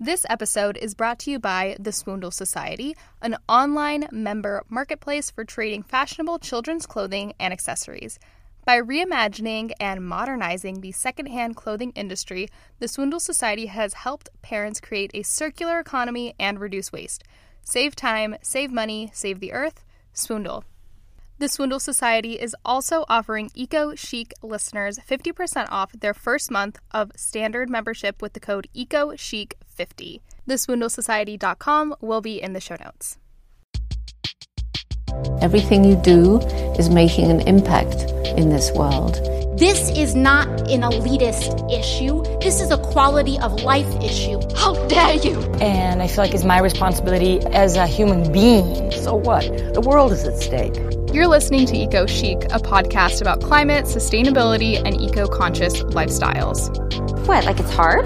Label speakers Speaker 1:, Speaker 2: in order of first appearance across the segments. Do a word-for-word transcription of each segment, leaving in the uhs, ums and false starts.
Speaker 1: This episode is brought to you by the Swoondle Society, an online member marketplace for trading fashionable children's clothing and accessories. By reimagining and modernizing the secondhand clothing industry, the Swoondle Society has helped parents create a circular economy and reduce waste. Save time, save money, save the earth. Swoondle. The Swoondle Society is also offering Eco Chic listeners fifty percent off their first month of standard membership with the code eco chic fifty. the swoondle society dot com will be in the show notes.
Speaker 2: Everything you do is making an impact in this world.
Speaker 3: This is not an elitist issue. This is a quality of life issue. How dare you?
Speaker 4: And I feel like it's my responsibility as a human being.
Speaker 5: So what? The world is at stake.
Speaker 1: You're listening to Eco Chic, a podcast about climate, sustainability, and eco-conscious lifestyles.
Speaker 6: What, like it's hard?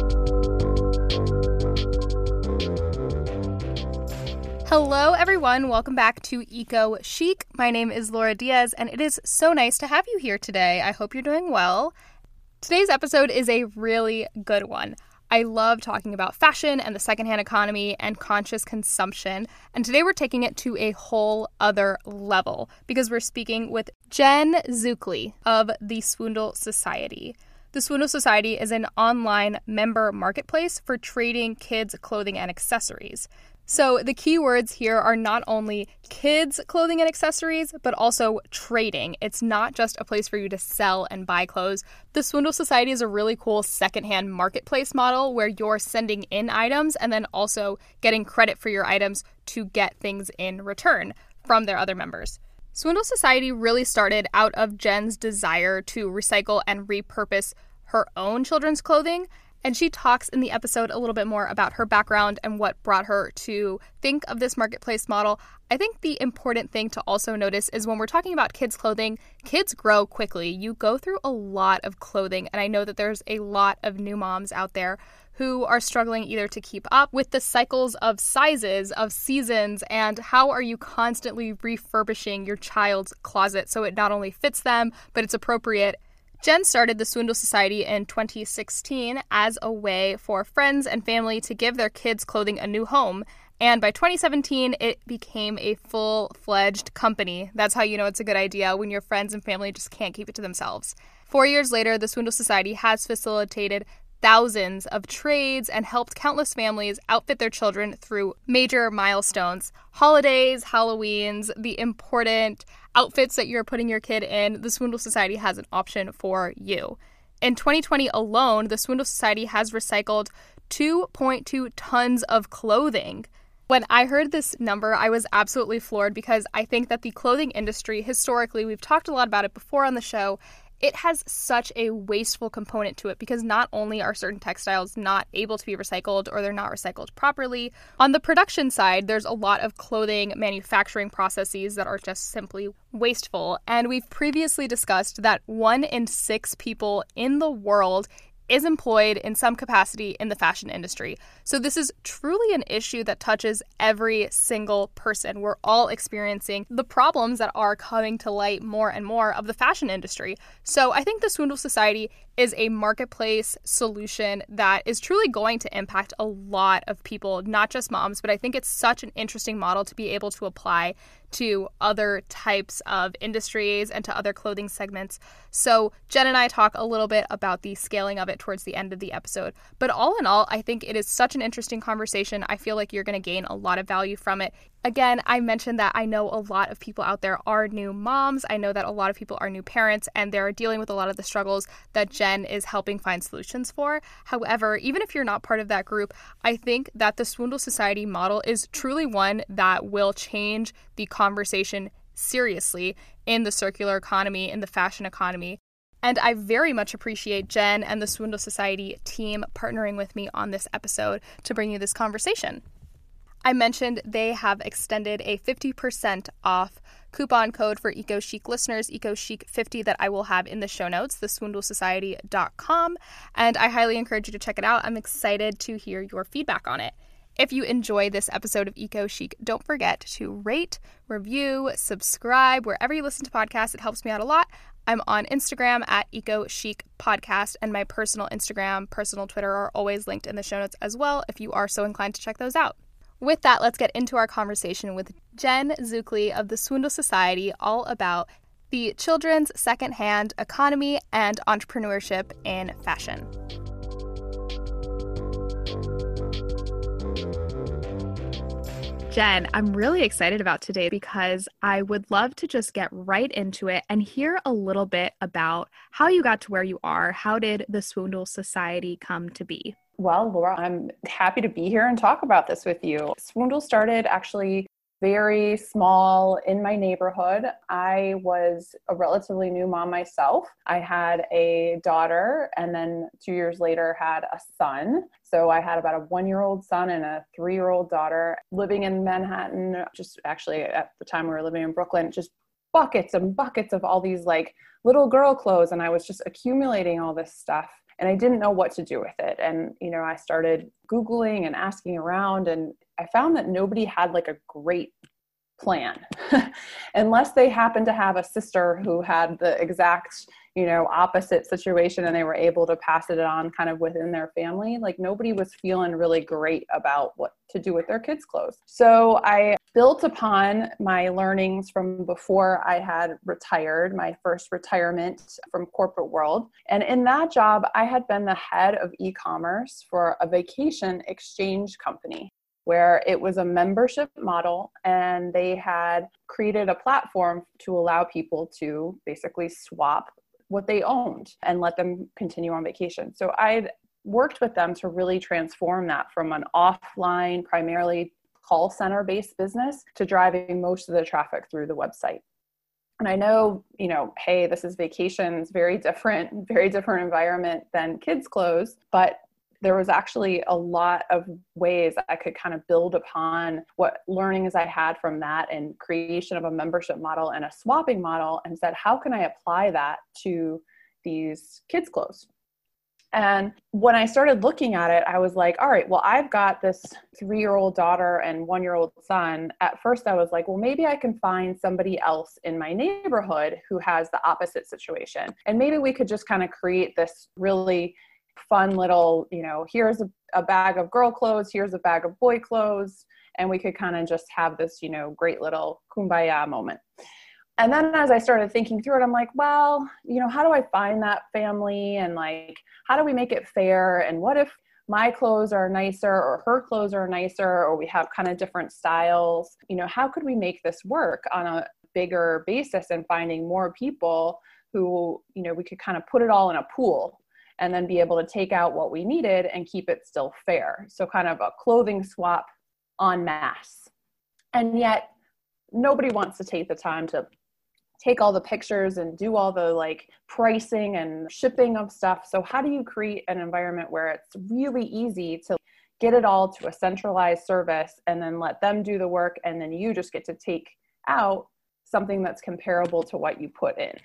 Speaker 1: Hello, everyone. Welcome back to Eco Chic. My name is Laura Diaz, and it is so nice to have you here today. I hope you're doing well. Today's episode is a really good one. I love talking about fashion and the secondhand economy and conscious consumption. And today we're taking it to a whole other level because we're speaking with Jen Zuckley of the Swoondle Society. The Swoondle Society is an online member marketplace for trading kids' clothing and accessories. So the key words here are not only kids' clothing and accessories, but also trading. It's not just a place for you to sell and buy clothes. The Swoondle Society is a really cool secondhand marketplace model where you're sending in items and then also getting credit for your items to get things in return from their other members. Swoondle Society really started out of Jen's desire to recycle and repurpose her own children's clothing. And she talks in the episode a little bit more about her background and what brought her to think of this marketplace model. I think the important thing to also notice is when we're talking about kids' clothing, kids grow quickly. You go through a lot of clothing, and I know that there's a lot of new moms out there who are struggling either to keep up with the cycles of sizes, of seasons, and how are you constantly refurbishing your child's closet so it not only fits them, but it's appropriate. Jen started the Swoondle Society in twenty sixteen as a way for friends and family to give their kids' clothing a new home. And by twenty seventeen, it became a full-fledged company. That's how you know it's a good idea, when your friends and family just can't keep it to themselves. Four years later, the Swoondle Society has facilitated thousands of trades and helped countless families outfit their children through major milestones. Holidays, Halloweens, the important outfits that you're putting your kid in, the Swoondle Society has an option for you. In twenty twenty alone, the Swoondle Society has recycled two point two tons of clothing. When I heard this number, I was absolutely floored because I think that the clothing industry, historically, we've talked a lot about it before on the show, it has such a wasteful component to it because not only are certain textiles not able to be recycled or they're not recycled properly, on the production side, there's a lot of clothing manufacturing processes that are just simply wasteful. And we've previously discussed that one in six people in the world is employed in some capacity in the fashion industry. So this is truly an issue that touches every single person. We're all experiencing the problems that are coming to light more and more of the fashion industry. So I think the Swoondle Society is a marketplace solution that is truly going to impact a lot of people, not just moms, but I think it's such an interesting model to be able to apply to other types of industries and to other clothing segments. So Jen and I talk a little bit about the scaling of it towards the end of the episode. But all in all, I think it is such an interesting conversation. I feel like you're going to gain a lot of value from it. Again, I mentioned that I know a lot of people out there are new moms. I know that a lot of people are new parents, and they're dealing with a lot of the struggles that Jen is helping find solutions for. However, even if you're not part of that group, I think that the Swoondle Society model is truly one that will change the conversation seriously in the circular economy, in the fashion economy. And I very much appreciate Jen and the Swoondle Society team partnering with me on this episode to bring you this conversation. I mentioned they have extended a fifty percent off coupon code for Eco Chic listeners, Eco Chic fifty, that I will have in the show notes, the swoondle society dot com, and I highly encourage you to check it out. I'm excited to hear your feedback on it. If you enjoy this episode of Eco Chic, don't forget to rate, review, subscribe, wherever you listen to podcasts. It helps me out a lot. I'm on Instagram at Eco Chic Podcast, and my personal Instagram, personal Twitter are always linked in the show notes as well if you are so inclined to check those out. With that, let's get into our conversation with Jen Zucli of the Swindle Society, all about the children's secondhand economy and entrepreneurship in fashion. Jen, I'm really excited about today because I would love to just get right into it and hear a little bit about how you got to where you are. How did the Swindle Society come to be?
Speaker 6: Well, Laura, I'm happy to be here and talk about this with you. Swindle started actually very small in my neighborhood. I was a relatively new mom myself. I had a daughter and then two years later had a son. So I had about a one-year-old son and a three-year-old daughter living in Manhattan. Just actually at the time we were living in Brooklyn, just buckets and buckets of all these like little girl clothes. And I was just accumulating all this stuff. And I didn't know what to do with it. And, you know, I started Googling and asking around, and I found that nobody had like a great plan unless they happened to have a sister who had the exact, you know, opposite situation and they were able to pass it on kind of within their family. Like nobody was feeling really great about what to do with their kids' clothes. So I built upon my learnings from before I had retired, my first retirement from corporate world. And in that job, I had been the head of e-commerce for a vacation exchange company, where it was a membership model and they had created a platform to allow people to basically swap what they owned and let them continue on vacation. So I'd worked with them to really transform that from an offline, primarily call center based business to driving most of the traffic through the website. And I know, you know, hey, this is vacations, very different, very different environment than kids' clothes, but there was actually a lot of ways I could kind of build upon what learnings I had from that and creation of a membership model and a swapping model, and said, how can I apply that to these kids' clothes? And when I started looking at it, I was like, all right, well, I've got this three-year-old daughter and one-year-old son. At first, I was like, well, maybe I can find somebody else in my neighborhood who has the opposite situation. And maybe we could just kind of create this really fun little, you know, here's a, a bag of girl clothes, here's a bag of boy clothes, and we could kind of just have this, you know, great little kumbaya moment. And then as I started thinking through it, I'm like, well, you know, how do I find that family? And like, how do we make it fair? And what if my clothes are nicer or her clothes are nicer, or we have kind of different styles? You know, how could we make this work on a bigger basis and finding more people who, you know, we could kind of put it all in a pool and then be able to take out what we needed and keep it still fair. So kind of a clothing swap en masse. And yet nobody wants to take the time to take all the pictures and do all the like pricing and shipping of stuff. So how do you create an environment where it's really easy to get it all to a centralized service and then let them do the work, and then you just get to take out something that's comparable to what you put in?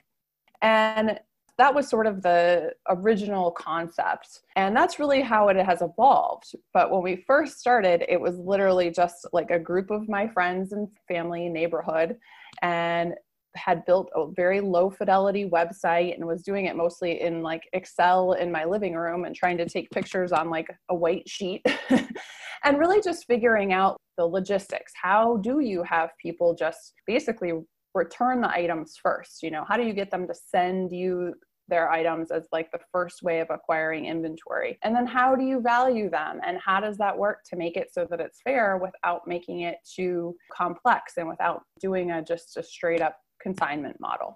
Speaker 6: And that was sort of the original concept. And that's really how it has evolved. But when we first started, it was literally just like a group of my friends and family neighborhood, and had built a very low fidelity website and was doing it mostly in like Excel in my living room and trying to take pictures on like a white sheet and really just figuring out the logistics. How do you have people just basically return the items first? You know, how do you get them to send you their items as like the first way of acquiring inventory? And then how do you value them? And how does that work to make it so that it's fair without making it too complex and without doing a just a straight up consignment model?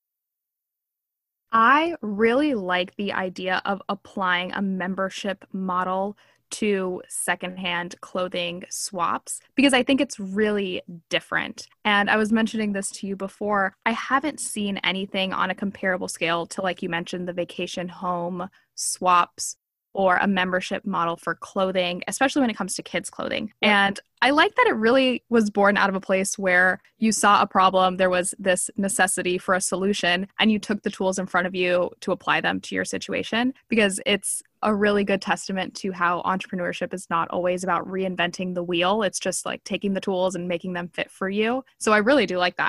Speaker 1: I really like the idea of applying a membership model to secondhand clothing swaps, because I think it's really different. And I was mentioning this to you before, I haven't seen anything on a comparable scale to, like you mentioned, the vacation home swaps or a membership model for clothing, especially when it comes to kids' clothing. Yeah. And I like that it really was born out of a place where you saw a problem, there was this necessity for a solution, and you took the tools in front of you to apply them to your situation, because it's a really good testament to how entrepreneurship is not always about reinventing the wheel. It's just like taking the tools and making them fit for you. So I really do like that.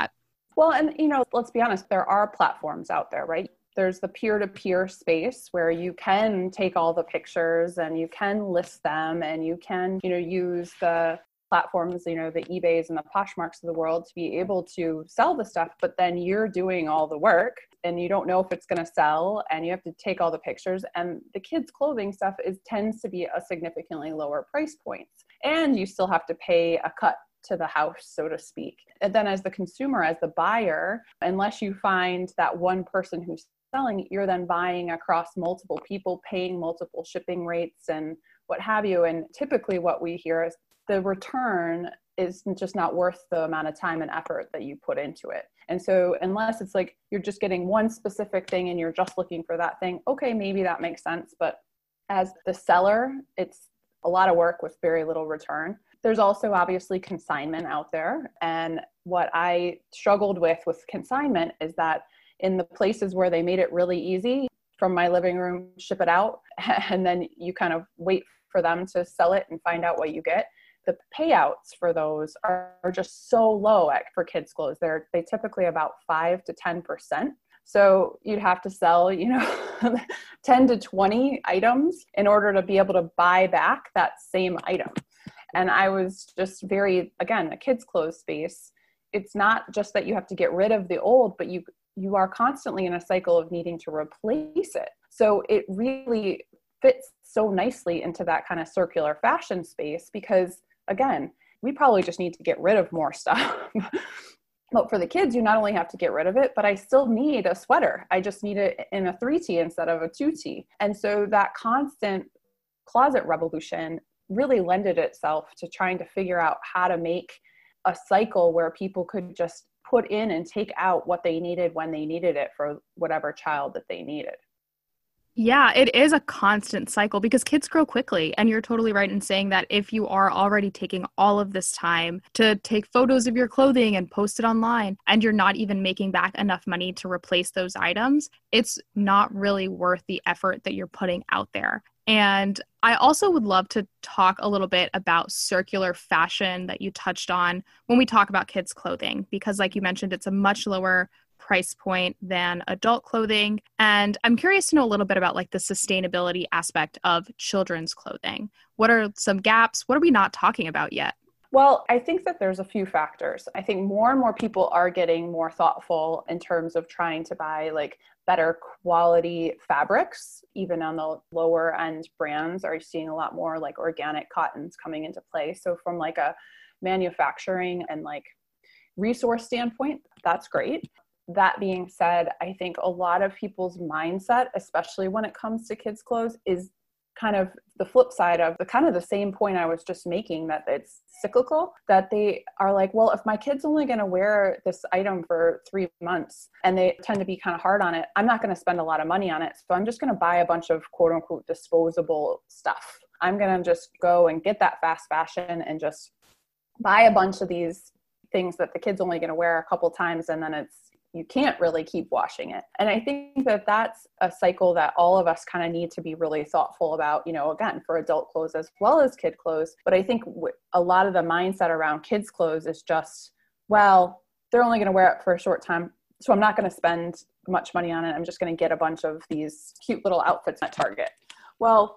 Speaker 6: Well, and you know, let's be honest, there are platforms out there, right? There's the peer-to-peer space where you can take all the pictures and you can list them and you can, you know, use the platforms, you know, the eBays and the Poshmarks of the world to be able to sell the stuff, but then you're doing all the work and you don't know if it's going to sell and you have to take all the pictures. And the kids' clothing stuff is tends to be a significantly lower price point. And you still have to pay a cut to the house, so to speak. And then as the consumer, as the buyer, unless you find that one person who's selling, you're then buying across multiple people, paying multiple shipping rates and what have you. And typically what we hear is the return is just not worth the amount of time and effort that you put into it. And so unless it's like you're just getting one specific thing and you're just looking for that thing, okay, maybe that makes sense. But as the seller, it's a lot of work with very little return. There's also obviously consignment out there. And what I struggled with with consignment is that in the places where they made it really easy, from my living room, ship it out, and then you kind of wait for them to sell it and find out what you get. The payouts for those are, are just so low at, for kids' clothes. They're they typically about five to ten percent. So you'd have to sell, you know, ten to twenty items in order to be able to buy back that same item. And I was just very, again, a kids' clothes space. It's not just that you have to get rid of the old, but you you are constantly in a cycle of needing to replace it. So it really fits so nicely into that kind of circular fashion space because, again, we probably just need to get rid of more stuff. But for the kids, you not only have to get rid of it, but I still need a sweater. I just need it in a three T instead of a two T. And so that constant closet revolution really lended itself to trying to figure out how to make a cycle where people could just put in and take out what they needed when they needed it for whatever child that they needed.
Speaker 1: Yeah, it is a constant cycle because kids grow quickly. And you're totally right in saying that if you are already taking all of this time to take photos of your clothing and post it online, and you're not even making back enough money to replace those items, it's not really worth the effort that you're putting out there. And I also would love to talk a little bit about circular fashion that you touched on when we talk about kids' clothing, because like you mentioned, it's a much lower price point than adult clothing. And I'm curious to know a little bit about like the sustainability aspect of children's clothing. What are some gaps? What are we not talking about yet?
Speaker 6: Well, I think that there's a few factors. I think more and more people are getting more thoughtful in terms of trying to buy like better quality fabrics. Even on the lower end brands are seeing a lot more like organic cottons coming into play. So from like a manufacturing and like resource standpoint, that's great. That being said, I think a lot of people's mindset, especially when it comes to kids' clothes, is kind of the flip side of the kind of the same point I was just making, that it's cyclical, that they are like, well, if my kid's only going to wear this item for three months and they tend to be kind of hard on it, I'm not going to spend a lot of money on it. So I'm just going to buy a bunch of quote unquote disposable stuff. I'm going to just go and get that fast fashion and just buy a bunch of these things that the kid's only going to wear a couple times. And then it's, you can't really keep washing it. And I think that that's a cycle that all of us kind of need to be really thoughtful about, you know, again, for adult clothes as well as kid clothes. But I think w- a lot of the mindset around kids clothes is just, well, they're only going to wear it for a short time, so I'm not going to spend much money on it. I'm just going to get a bunch of these cute little outfits at Target. Well,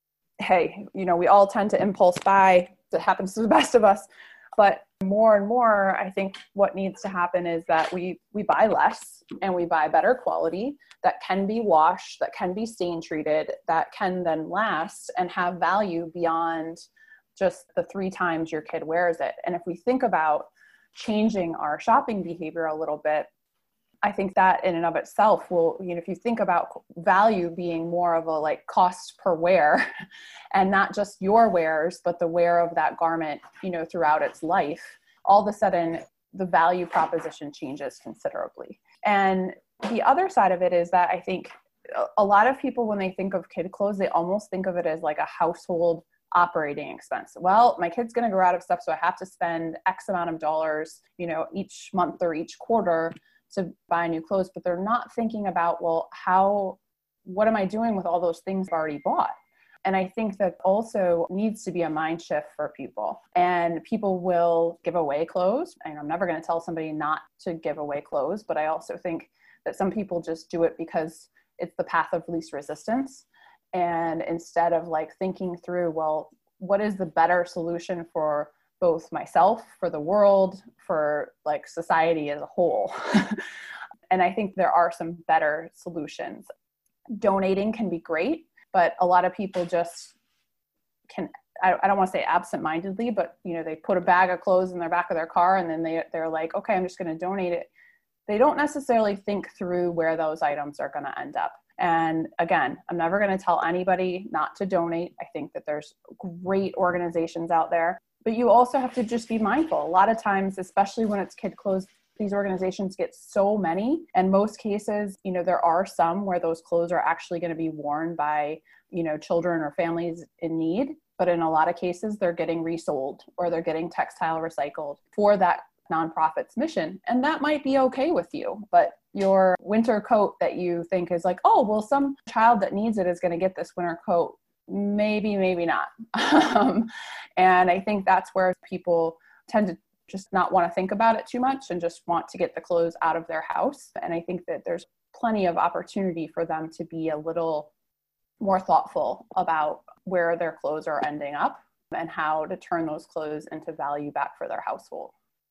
Speaker 6: hey, you know, we all tend to impulse buy. That happens to the best of us. But more and more, I think what needs to happen is that we we buy less and we buy better quality that can be washed, that can be stain treated, that can then last and have value beyond just the three times your kid wears it. And if we think about changing our shopping behavior a little bit, I think that in and of itself will, you know, if you think about value being more of a like cost per wear and not just your wears, but the wear of that garment, you know, throughout its life, all of a sudden the value proposition changes considerably. And the other side of it is that I think a lot of people, when they think of kid clothes, they almost think of it as like a household operating expense. Well, my kid's going to grow out of stuff, so I have to spend X amount of dollars, you know, each month or each quarter to buy new clothes, but they're not thinking about, well, how, what am I doing with all those things I've already bought? And I think that also needs to be a mind shift for people. And people will give away clothes. And I'm never going to tell somebody not to give away clothes, but I also think that some people just do it because it's the path of least resistance. And instead of like thinking through, well, what is the better solution for both myself, for the world, for like society as a whole? And I think there are some better solutions. Donating can be great, but a lot of people just can, I, I don't want to say absentmindedly, but you know, they put a bag of clothes in their back of their car and then they, they're like, okay, I'm just going to donate it. They don't necessarily think through where those items are going to end up. And again, I'm never going to tell anybody not to donate. I think that there's great organizations out there, but you also have to just be mindful. A lot of times, especially when it's kid clothes, these organizations get so many. And most cases, you know, there are some where those clothes are actually going to be worn by, you know, children or families in need. But in a lot of cases, they're getting resold or they're getting textile recycled for that nonprofit's mission. And that might be okay with you, but your winter coat that you think is like, oh, well, some child that needs it is going to get this winter coat. Maybe, maybe not. um, and I think that's where people tend to just not want to think about it too much and just want to get the clothes out of their house. And I think that there's plenty of opportunity for them to be a little more thoughtful about where their clothes are ending up and how to turn those clothes into value back for their household.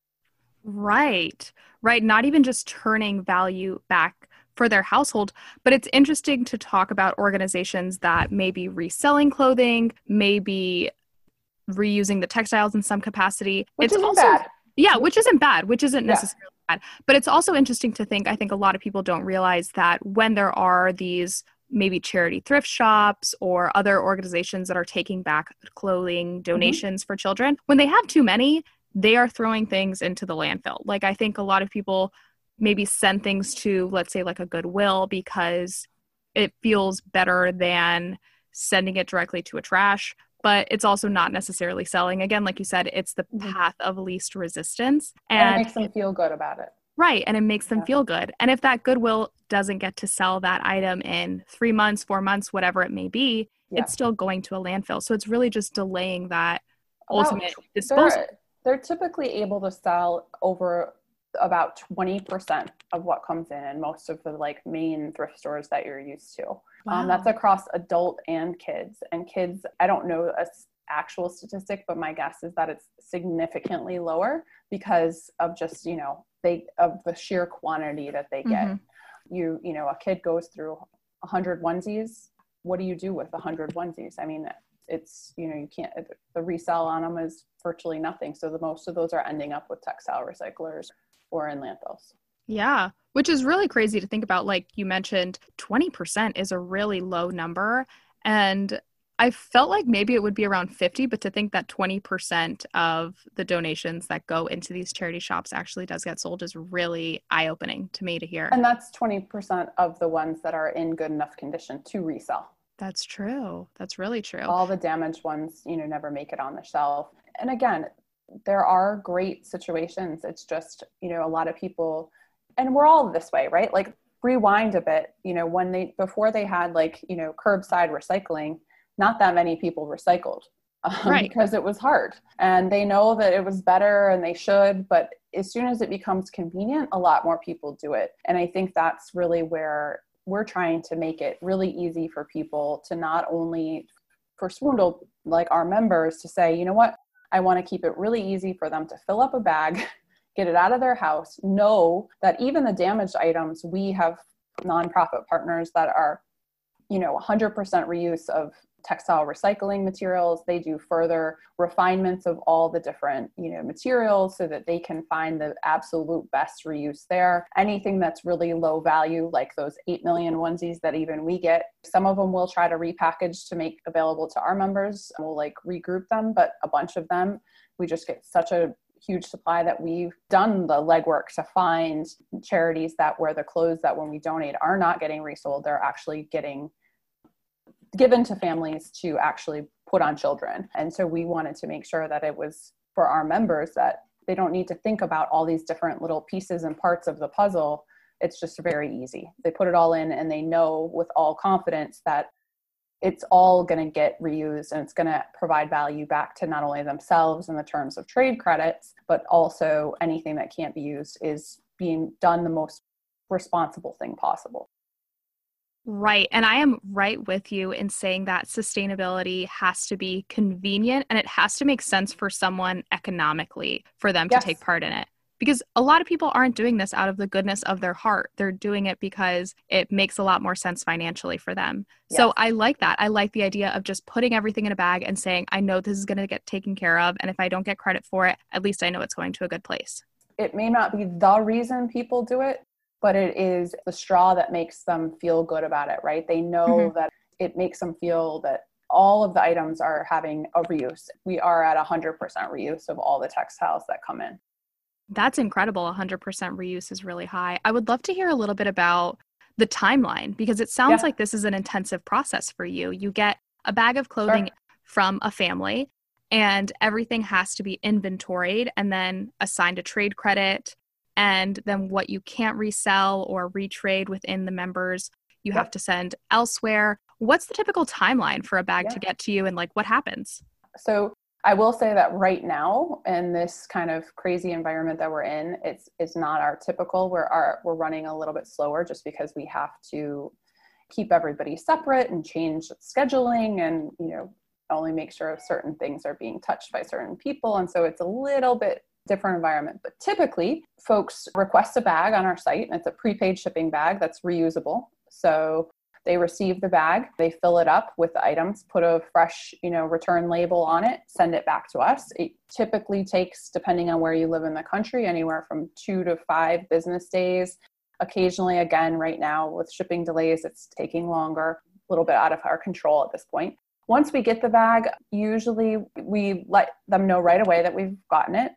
Speaker 1: Right, right. Not even just turning value back for their household, but it's interesting to talk about organizations that may be reselling clothing, maybe reusing the textiles in some capacity.
Speaker 6: Which
Speaker 1: it's
Speaker 6: isn't
Speaker 1: also,
Speaker 6: bad.
Speaker 1: Yeah, which isn't bad, which isn't
Speaker 6: Yeah.
Speaker 1: necessarily bad. But it's also interesting to think, I think a lot of people don't realize that when there are these maybe charity thrift shops or other organizations that are taking back clothing donations mm-hmm. for children, when they have too many, they are throwing things into the landfill. Like I think a lot of people maybe send things to, let's say like a Goodwill because it feels better than sending it directly to a trash. But it's also not necessarily selling. Again, like you said, it's the mm-hmm. path of least resistance. And,
Speaker 6: and it makes them feel good about it.
Speaker 1: Right. And it makes them
Speaker 6: yeah.
Speaker 1: feel good. And if that Goodwill doesn't get to sell that item in three months, four months, whatever it may be, yeah. it's still going to a landfill. So it's really just delaying that
Speaker 6: about,
Speaker 1: ultimate disposal.
Speaker 6: They're, they're typically able to sell over about twenty percent of what comes in in most of the like main thrift stores that you're used to. Wow. Um, that's across adult and kids. And kids, I don't know a actual statistic, but my guess is that it's significantly lower because of just, you know, they of the sheer quantity that they get. Mm-hmm. You, you know, a kid goes through a hundred onesies. What do you do with a hundred onesies? I mean, it's, you know, you can't, the resell on them is virtually nothing. So the most of those are ending up with textile recyclers or in landfills.
Speaker 1: Yeah, which is really crazy to think about. Like you mentioned, twenty percent is a really low number. And I felt like maybe it would be around fifty, but to think that twenty percent of the donations that go into these charity shops actually does get sold is really eye-opening to me to hear.
Speaker 6: And that's twenty percent of the ones that are in good enough condition to resell.
Speaker 1: That's true. That's really true.
Speaker 6: All the damaged ones, you know, never make it on the shelf. And again, there are great situations. It's just, you know, a lot of people, and we're all this way, right? Like rewind a bit, you know, when they, before they had like, you know, curbside recycling, not that many people recycled um,
Speaker 1: right.
Speaker 6: because it was hard and they know that it was better and they should, but as soon as it becomes convenient, a lot more people do it. And I think that's really where we're trying to make it really easy for people to not only for Swoondle, like our members to say, you know what, I want to keep it really easy for them to fill up a bag, get it out of their house, know that even the damaged items, we have nonprofit partners that are, you know, one hundred percent reuse of textile recycling materials. They do further refinements of all the different, you know, materials so that they can find the absolute best reuse there. Anything that's really low value, like those eight million onesies that even we get, some of them we'll try to repackage to make available to our members. We'll like regroup them, but a bunch of them, we just get such a huge supply that we've done the legwork to find charities that where the clothes that when we donate are not getting resold, they're actually getting given to families to actually put on children. And so we wanted to make sure that it was for our members that they don't need to think about all these different little pieces and parts of the puzzle. It's just very easy. They put it all in and they know with all confidence that it's all going to get reused, and it's going to provide value back to not only themselves in the terms of trade credits, but also anything that can't be used is being done the most responsible thing possible.
Speaker 1: Right. And I am right with you in saying that sustainability has to be convenient and it has to make sense for someone economically for them
Speaker 6: Yes.
Speaker 1: to take part in it. Because a lot of people aren't doing this out of the goodness of their heart. They're doing it because it makes a lot more sense financially for them.
Speaker 6: Yes.
Speaker 1: So I like that. I like the idea of just putting everything in a bag and saying, I know this is going to get taken care of. And if I don't get credit for it, at least I know it's going to a good place.
Speaker 6: It may not be the reason people do it, but it is the straw that makes them feel good about it, right? They know mm-hmm. that it makes them feel that all of the items are having a reuse. We are at one hundred percent reuse of all the textiles that come in.
Speaker 1: That's incredible. one hundred percent reuse is really high. I would love to hear a little bit about the timeline, because it sounds yeah. like this is an intensive process for you. You get a bag of clothing sure. from a family, and everything has to be inventoried and then assigned a trade credit. And then what you can't resell or retrade within the members, you yep. have to send elsewhere. What's the typical timeline for a bag yeah. to get to you, and like what happens?
Speaker 6: So I will say that right now, in this kind of crazy environment that we're in, it's it's not our typical. We're our, we're running a little bit slower just because we have to keep everybody separate and change scheduling, and you know only make sure certain things are being touched by certain people. And so it's a little bit different environment. But typically, folks request a bag on our site, and it's a prepaid shipping bag that's reusable. So they receive the bag, they fill it up with the items, put a fresh, you know, return label on it, send it back to us. It typically takes, depending on where you live in the country, anywhere from two to five business days. Occasionally, again, right now with shipping delays, it's taking longer, a little bit out of our control at this point. Once we get the bag, usually we let them know right away that we've gotten it.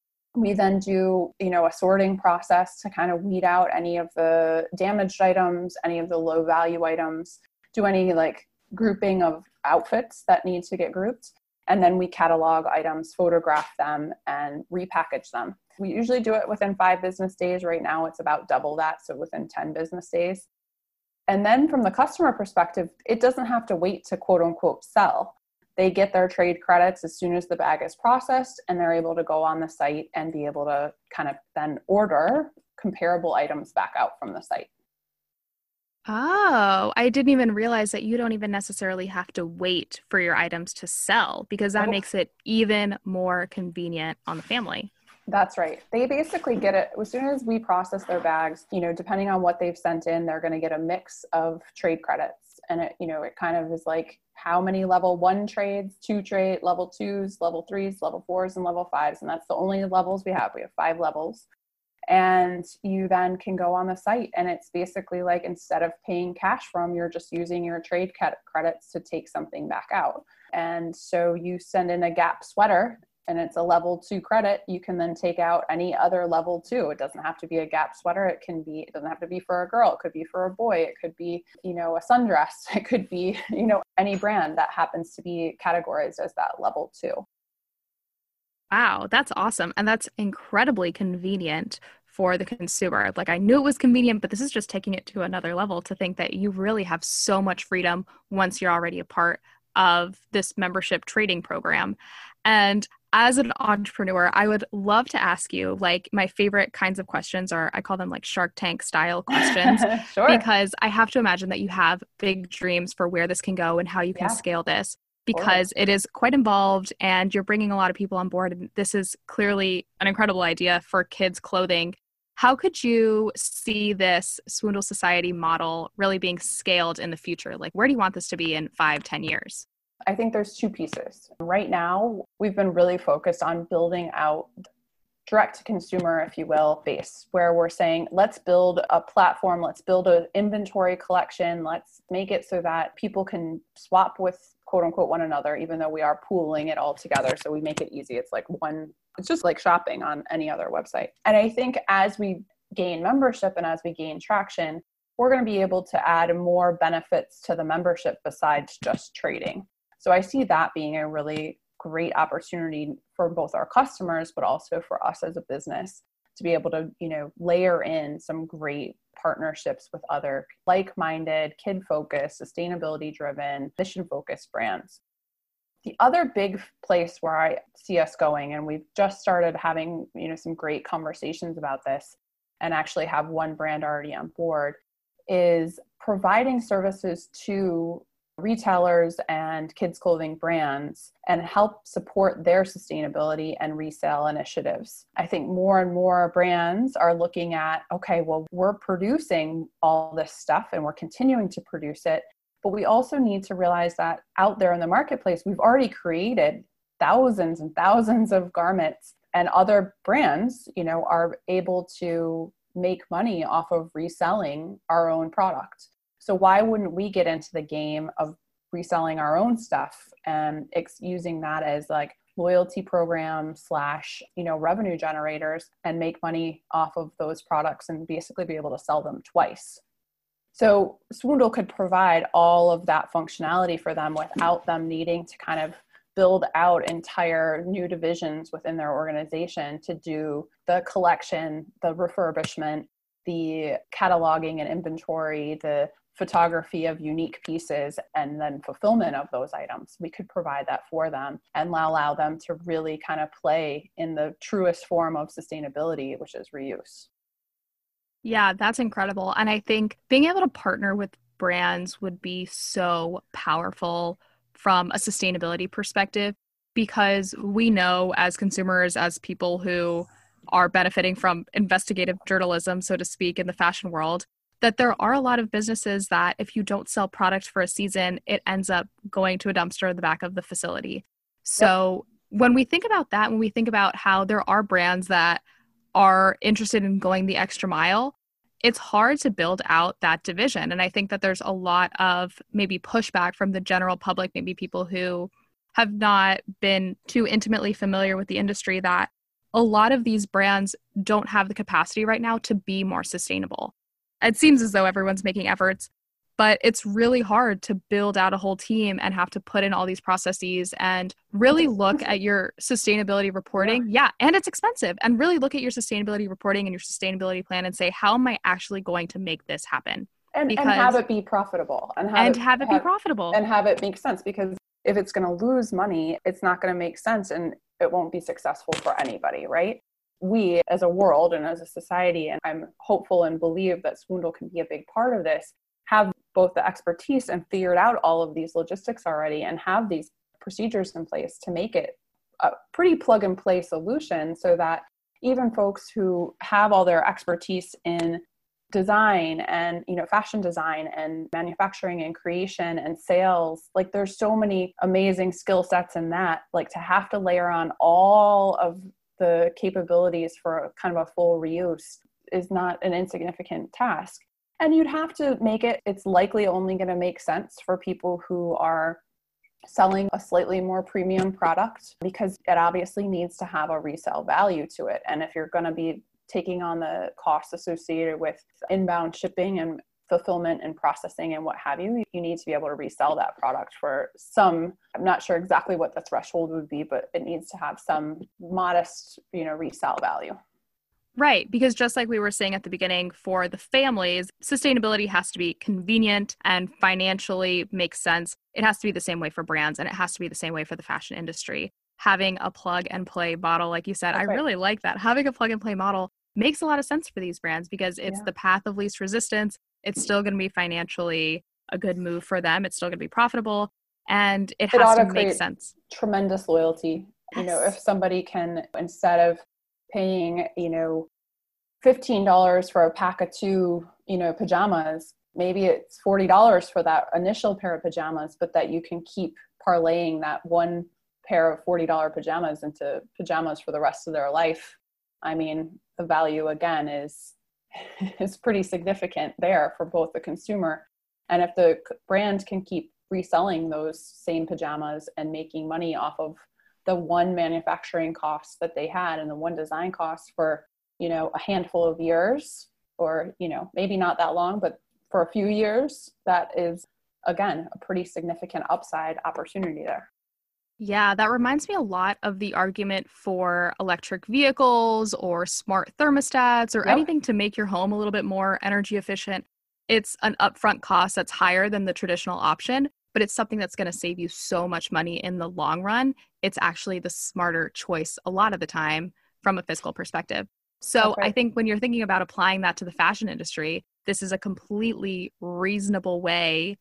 Speaker 6: We then do, you know, a sorting process to kind of weed out any of the damaged items, any of the low value items, do any like grouping of outfits that need to get grouped. And then we catalog items, photograph them, and repackage them. We usually do it within five business days. Right now, it's about double that, so within ten business days. And then from the customer perspective, it doesn't have to wait to quote unquote sell. They get their trade credits as soon as the bag is processed, and they're able to go on the site and be able to kind of then order comparable items back out from the site.
Speaker 1: Oh, I didn't even realize that you don't even necessarily have to wait for your items to sell, because that oh. makes it even more convenient on the family.
Speaker 6: That's right. They basically get it as soon as we process their bags, you know, depending on what they've sent in, they're going to get a mix of trade credits. And it, you know, it kind of is like how many level one trades, two trade, level twos, level threes, level fours, and level fives. And that's the only levels we have. We have five levels. And you then can go on the site, and it's basically like, instead of paying cash from, you're just using your trade credits to take something back out. And so you send in a Gap sweater, and it's a level two credit. You can then take out any other level two. It doesn't have to be a Gap sweater. It can be, it doesn't have to be for a girl. It could be for a boy. It could be, you know, a sundress. It could be, you know, any brand that happens to be categorized as that level two.
Speaker 1: Wow, that's awesome. And that's incredibly convenient for the consumer. Like, I knew it was convenient, but this is just taking it to another level to think that you really have so much freedom once you're already a part of this membership trading program. And as an entrepreneur, I would love to ask you, like, my favorite kinds of questions are, I call them like Shark Tank style questions,
Speaker 6: sure.
Speaker 1: because I have to imagine that you have big dreams for where this can go and how you can yeah. scale this, because it is quite involved and you're bringing a lot of people on board. And this is clearly an incredible idea for kids' clothing. How could you see this Swindle Society model really being scaled in the future? Like, where do you want this to be in five, ten years?
Speaker 6: I think there's two pieces. Right now, we've been really focused on building out direct to consumer, if you will, base, where we're saying, let's build a platform, let's build an inventory collection, let's make it so that people can swap with quote unquote one another, even though we are pooling it all together. So we make it easy. It's like one, it's just like shopping on any other website. And I think as we gain membership and as we gain traction, we're going to be able to add more benefits to the membership besides just trading. So I see that being a really great opportunity for both our customers, but also for us as a business to be able to, you know, layer in some great partnerships with other like-minded, kid-focused, sustainability-driven, mission-focused brands. The other big place where I see us going, and we've just started having, you know, some great conversations about this and actually have one brand already on board, is providing services to retailers and kids clothing brands and help support their sustainability and resale initiatives. I think more and more brands are looking at, okay, well, we're producing all this stuff and we're continuing to produce it, but we also need to realize that out there in the marketplace, we've already created thousands and thousands of garments, and other brands, you know, are able to make money off of reselling our own product. So why wouldn't we get into the game of reselling our own stuff and ex- using that as like loyalty programs slash, you know, revenue generators and make money off of those products and basically be able to sell them twice? So Swoondle could provide all of that functionality for them without them needing to kind of build out entire new divisions within their organization to do the collection, the refurbishment, the cataloging and inventory, the photography of unique pieces, and then fulfillment of those items. We could provide that for them and allow them to really kind of play in the truest form of sustainability, which is reuse.
Speaker 1: Yeah, that's incredible. And I think being able to partner with brands would be so powerful from a sustainability perspective, because we know as consumers, as people who are benefiting from investigative journalism, so to speak, in the fashion world, that there are a lot of businesses that if you don't sell product for a season, it ends up going to a dumpster in the back of the facility. So yep. When we think about that, when we think about how there are brands that are interested in going the extra mile, it's hard to build out that division. And I think that there's a lot of maybe pushback from the general public, maybe people who have not been too intimately familiar with the industry, that a lot of these brands don't have the capacity right now to be more sustainable. It seems as though everyone's making efforts, but it's really hard to build out a whole team and have to put in all these processes and really look at your sustainability reporting. Yeah. yeah, and it's expensive. And really look at your sustainability reporting and your sustainability plan and say, how am I actually going to make this happen?
Speaker 6: And,
Speaker 1: because,
Speaker 6: and have it be profitable. And have,
Speaker 1: and
Speaker 6: it,
Speaker 1: have it
Speaker 6: have,
Speaker 1: be profitable.
Speaker 6: And have it make sense, because if it's going to lose money, it's not going to make sense and it won't be successful for anybody, right? We as a world and as a society, and I'm hopeful and believe that Swoondle can be a big part of this, have both the expertise and figured out all of these logistics already and have these procedures in place to make it a pretty plug and play solution, so that even folks who have all their expertise in design and, you know, fashion design and manufacturing and creation and sales, like there's so many amazing skill sets in that, like to have to layer on all of the capabilities for kind of a full reuse is not an insignificant task. And you'd have to make it, it's likely only going to make sense for people who are selling a slightly more premium product, because it obviously needs to have a resale value to it. And if you're going to be taking on the costs associated with inbound shipping and fulfillment and processing and what have you, you need to be able to resell that product for some, I'm not sure exactly what the threshold would be, but it needs to have some modest, you know, resale value.
Speaker 1: Right. Because just like we were saying at the beginning, for the families, sustainability has to be convenient and financially make sense. It has to be the same way for brands, and it has to be the same way for the fashion industry. Having a plug and play model, like you said, That's I right. really like that. Having a plug and play model makes a lot of sense for these brands, because it's yeah. the path of least resistance. It's still going to be financially a good move for them. It's still going to be profitable, and it has it to make sense.
Speaker 6: Tremendous loyalty. Yes. You know, if somebody can, instead of paying, you know, fifteen dollars for a pack of two, you know, pajamas, maybe it's forty dollars for that initial pair of pajamas, but that you can keep parlaying that one pair of forty dollars pajamas into pajamas for the rest of their life. I mean, the value again is is pretty significant there for both the consumer. And if the brand can keep reselling those same pajamas and making money off of the one manufacturing cost that they had and the one design cost for, you know, a handful of years, or, you know, maybe not that long, but for a few years, that is, again, a pretty significant upside opportunity there.
Speaker 1: Yeah, that reminds me a lot of the argument for electric vehicles or smart thermostats or
Speaker 6: Yep.
Speaker 1: anything to make your home a little bit more energy efficient. It's an upfront cost that's higher than the traditional option, but it's something that's going to save you so much money in the long run. It's actually the smarter choice a lot of the time from a fiscal perspective. So
Speaker 6: right.
Speaker 1: I think when you're thinking about applying that to the fashion industry, this is a completely reasonable way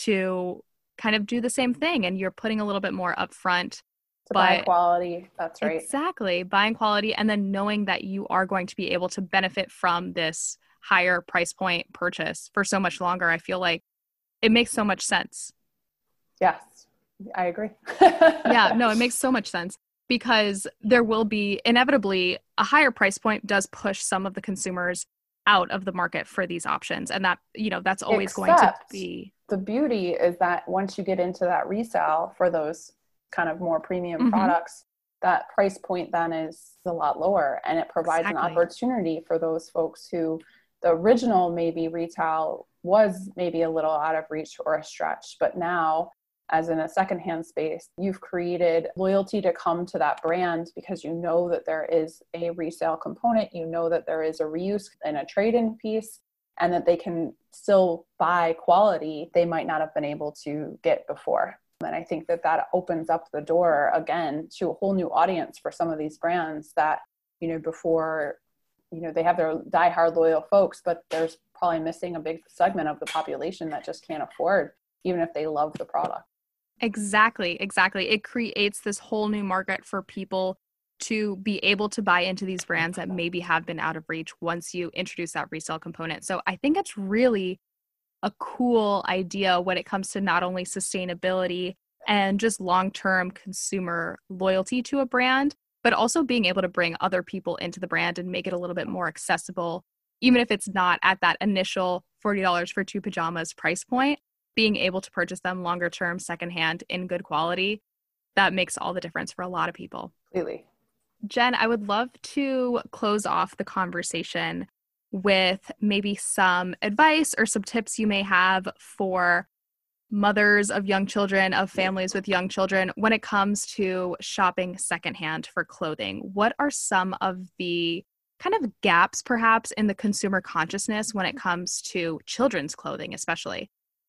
Speaker 1: to kind of do the same thing. And you're putting a little bit more upfront.
Speaker 6: To buy quality. That's right.
Speaker 1: Exactly. Buying quality and then knowing that you are going to be able to benefit from this higher price point purchase for so much longer. I feel like it makes so much sense.
Speaker 6: Yes, I agree.
Speaker 1: Yeah, no, it makes so much sense because there will be inevitably a higher price point does push some of the consumers out of the market for these options. And that, you know, that's always
Speaker 6: Except
Speaker 1: going to be.
Speaker 6: The beauty is that once you get into that resale for those kind of more premium
Speaker 1: Mm-hmm.
Speaker 6: products, that price point then is a lot lower, and it provides
Speaker 1: Exactly.
Speaker 6: an opportunity for those folks who the original maybe retail was maybe a little out of reach or a stretch, but now as in a secondhand space, you've created loyalty to come to that brand because you know that there is a resale component, you know that there is a reuse and a trade-in piece, and that they can still buy quality they might not have been able to get before. And I think that that opens up the door again to a whole new audience for some of these brands that, you know, before, you know, they have their diehard loyal folks, but there's probably missing a big segment of the population that just can't afford, even if they love the product.
Speaker 1: Exactly, exactly. It creates this whole new market for people to be able to buy into these brands that maybe have been out of reach once you introduce that resale component. So I think it's really a cool idea when it comes to not only sustainability and just long-term consumer loyalty to a brand, but also being able to bring other people into the brand and make it a little bit more accessible, even if it's not at that initial forty dollars for two pajamas price point, being able to purchase them longer term, secondhand, in good quality, that makes all the difference for a lot of people.
Speaker 6: Completely.
Speaker 1: Jen, I would love to close off the conversation with maybe some advice or some tips you may have for mothers of young children, of families with young children, when it comes to shopping secondhand for clothing. What are some of the kind of gaps, perhaps, in the consumer consciousness when it comes to children's clothing, especially?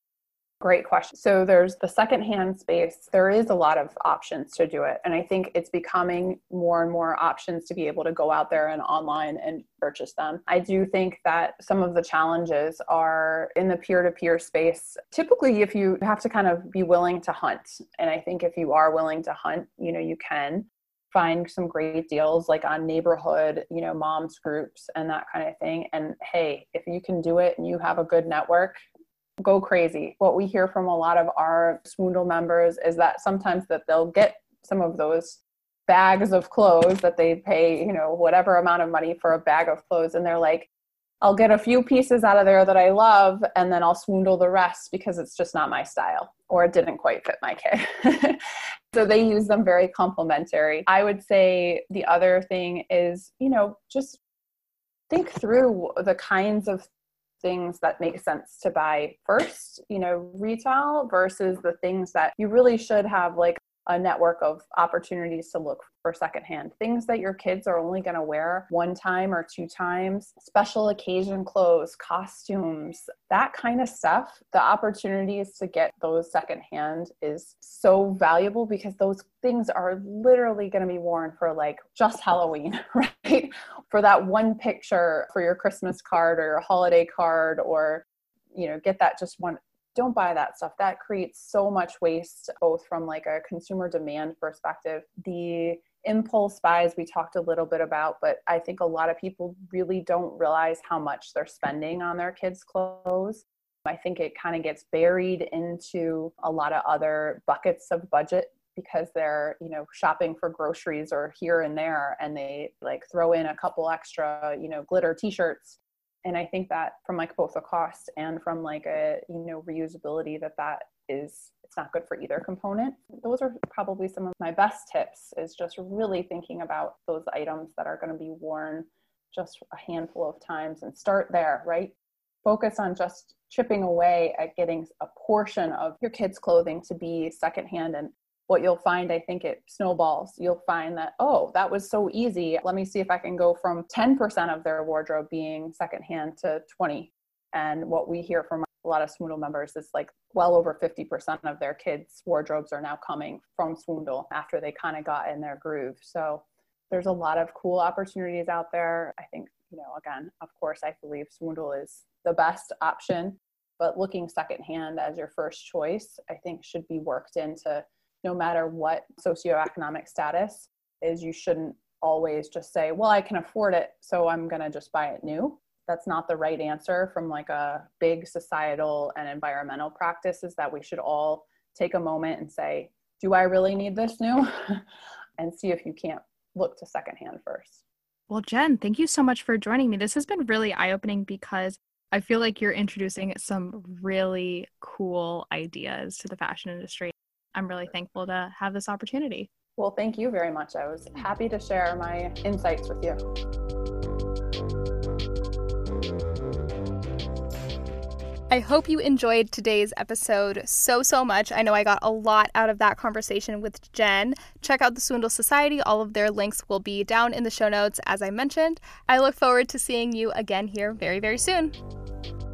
Speaker 6: Great question. So there's the secondhand space. There is a lot of options to do it. And I think it's becoming more and more options to be able to go out there and online and purchase them. I do think that some of the challenges are in the peer-to-peer space. Typically, if you have to kind of be willing to hunt, and I think if you are willing to hunt, you know, you can find some great deals like on neighborhood, you know, moms groups and that kind of thing. And hey, if you can do it and you have a good network, go crazy. What we hear from a lot of our Swoondle members is that sometimes that they'll get some of those bags of clothes that they pay, you know, whatever amount of money for a bag of clothes. And they're like, I'll get a few pieces out of there that I love, and then I'll swoondle the rest because it's just not my style, or it didn't quite fit my kid. So they use them very complimentary. I would say the other thing is, you know, just think through the kinds of things that make sense to buy first, you know, retail versus the things that you really should have like a network of opportunities to look for secondhand. Things that your kids are only going to wear one time or two times, special occasion clothes, costumes, that kind of stuff. The opportunities to get those secondhand is so valuable because those things are literally going to be worn for like just Halloween, right? For that one picture for your Christmas card or your holiday card, or, you know, get that just one. Don't buy that stuff. That creates so much waste, both from like a consumer demand perspective. The impulse buys we talked a little bit about, but I think a lot of people really don't realize how much they're spending on their kids' clothes. I think it kind of gets buried into a lot of other buckets of budget because they're, you know, shopping for groceries or here and there, and they like throw in a couple extra, you know, glitter t-shirts. And I think that from like both a cost and from like a, you know, reusability, that that is, it's not good for either component. Those are probably some of my best tips, is just really thinking about those items that are going to be worn just a handful of times and start there, right? Focus on just chipping away at getting a portion of your kids' clothing to be secondhand, and what you'll find, I think it snowballs. You'll find that, oh, that was so easy. Let me see if I can go from ten percent of their wardrobe being secondhand to twenty. And what we hear from a lot of Swoondle members is like well over fifty percent of their kids' wardrobes are now coming from Swoondle after they kind of got in their groove. So there's a lot of cool opportunities out there. I think, you know, again, of course, I believe Swoondle is the best option, but looking secondhand as your first choice, I think should be worked into no matter what socioeconomic status is. You shouldn't always just say, well, I can afford it, so I'm going to just buy it new. That's not the right answer from like a big societal and environmental practice, is that we should all take a moment and say, do I really need this new? And see if you can't look to secondhand first.
Speaker 1: Well, Jen, thank you so much for joining me. This has been really eye-opening because I feel like you're introducing some really cool ideas to the fashion industry. I'm really thankful to have this opportunity.
Speaker 6: Well, thank you very much. I was happy to share my insights with you.
Speaker 1: I hope you enjoyed today's episode so, so much. I know I got a lot out of that conversation with Jen. Check out the Swoondle Society. All of their links will be down in the show notes, as I mentioned. I look forward to seeing you again here very, very soon.